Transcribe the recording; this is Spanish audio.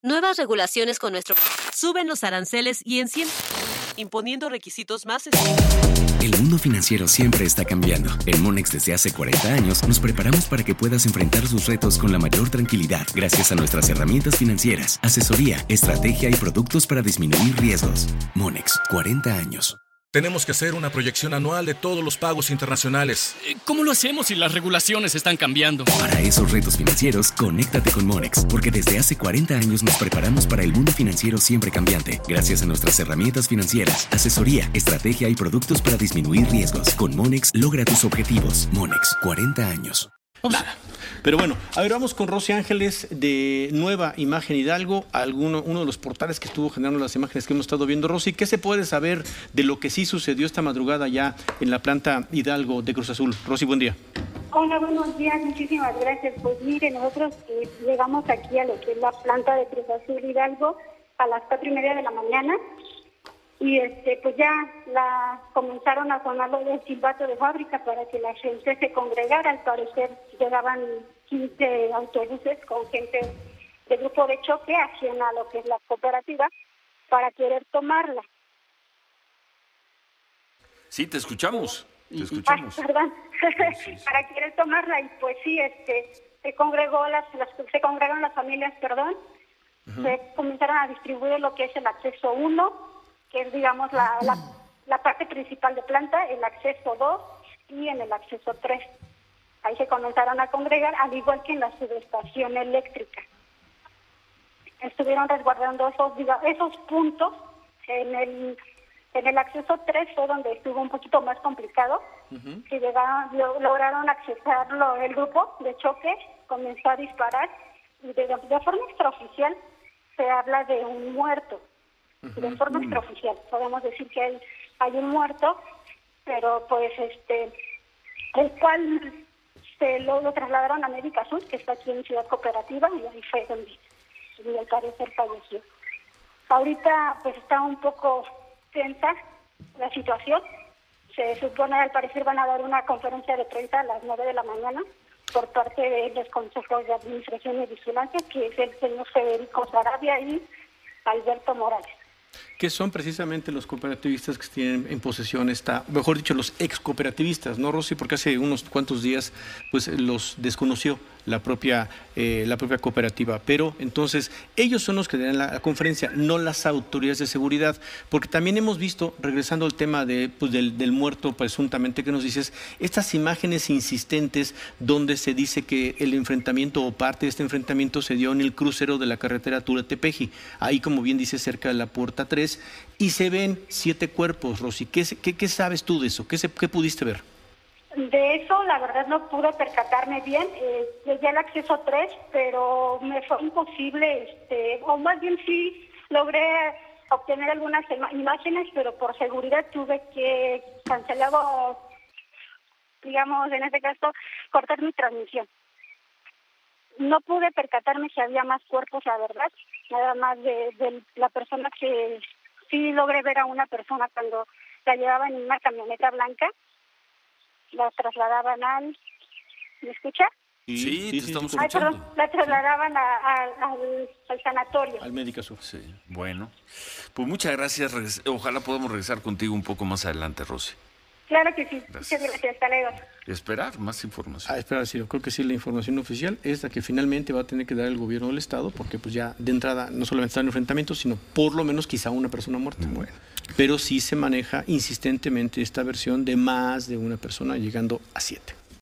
Nuevas regulaciones con nuestro... Suben los aranceles y imponiendo requisitos más estrictos. El mundo financiero siempre está cambiando. En Monex desde hace 40 años nos preparamos para que puedas enfrentar sus retos con la mayor tranquilidad gracias a nuestras herramientas financieras, asesoría, estrategia y productos para disminuir riesgos. Monex, 40 años. Tenemos que hacer una proyección anual de todos los pagos internacionales. ¿Cómo lo hacemos si las regulaciones están cambiando? Para esos retos financieros, conéctate con Monex, porque desde hace 40 años nos preparamos para el mundo financiero siempre cambiante, gracias a nuestras herramientas financieras, asesoría, estrategia y productos para disminuir riesgos. Con Monex, logra tus objetivos. Monex, 40 años. Nada. Pero bueno, a ver, vamos con Rosy Ángeles de Nueva Imagen Hidalgo, uno de los portales que estuvo generando las imágenes que hemos estado viendo. Rosy, ¿qué se puede saber de lo que sí sucedió esta madrugada ya en la planta Hidalgo de Cruz Azul? Rosy, buen día. Hola, buenos días, muchísimas gracias. Pues mire, nosotros llegamos aquí a lo que es la planta de Cruz Azul Hidalgo a las 4:30 de la mañana. Y pues ya comenzaron a sonar lo del silbato de fábrica para que la gente se congregara. Al parecer llegaban 15 autobuses con gente de grupo de choque hacia lo que es la cooperativa para querer tomarla. Sí, te escuchamos. Te escuchamos. Perdón. Sí. Para querer tomarla y pues sí, se congregaron las familias, se comenzaron a distribuir lo que es el acceso 1, que es, digamos, la parte principal de planta, el acceso 2 y en el acceso 3. Ahí se comenzaron a congregar, al igual que en la subestación eléctrica. Estuvieron resguardando esos puntos. En el acceso 3 fue donde estuvo un poquito más complicado. Y lograron accesarlo el grupo de choque, comenzó a disparar y de forma extraoficial se habla de un muerto. De forma extraoficial podemos decir que hay un muerto, pero pues el cual se lo trasladaron a América Sur, que está aquí en Ciudad Cooperativa, y ahí fue donde al parecer falleció. Ahorita pues está un poco tensa la situación. Se supone, al parecer, van a dar una conferencia de prensa a las 9 de la mañana por parte de los consejos de administración y vigilancia, que es el señor Federico Sarabia y Alberto Morales. ¿Qué son precisamente los cooperativistas que tienen en posesión mejor dicho, los ex cooperativistas, ¿no, Rosy? Porque hace unos cuantos días pues los desconoció la propia cooperativa, pero entonces ellos son los que dan la conferencia, no las autoridades de seguridad, porque también hemos visto, regresando al tema del muerto presuntamente que nos dices, estas imágenes insistentes donde se dice que el enfrentamiento o parte de este enfrentamiento se dio en el crucero de la carretera Tula-Tepeji, ahí como bien dice cerca de la puerta 3, y se ven 7 cuerpos, Rosy. ¿Qué sabes tú de eso? ¿Qué pudiste ver? De eso, la verdad, no pude percatarme bien. Llegué al acceso 3, pero me fue imposible, o más bien sí logré obtener algunas imágenes, pero por seguridad tuve que cancelar, digamos, en este caso, cortar mi transmisión. No pude percatarme si había más cuerpos, la verdad, nada más de la persona que sí logré ver a una persona cuando la llevaban en una camioneta blanca. La trasladaban ¿me escucha? Sí, te estamos escuchando. Perdón, la trasladaban al sanatorio. Al Médica Sur. Sí, bueno. Pues muchas gracias. Ojalá podamos regresar contigo un poco más adelante, Rosy. Claro que sí. Gracias. Muchas gracias. Hasta luego. Esperar más información. Esperar, sí. Yo creo que sí, la información oficial es la que finalmente va a tener que dar el gobierno del Estado, porque pues ya de entrada no solamente está en enfrentamientos, sino por lo menos quizá una persona muerta. Bueno. Pero sí se maneja insistentemente esta versión de más de una persona llegando a 7.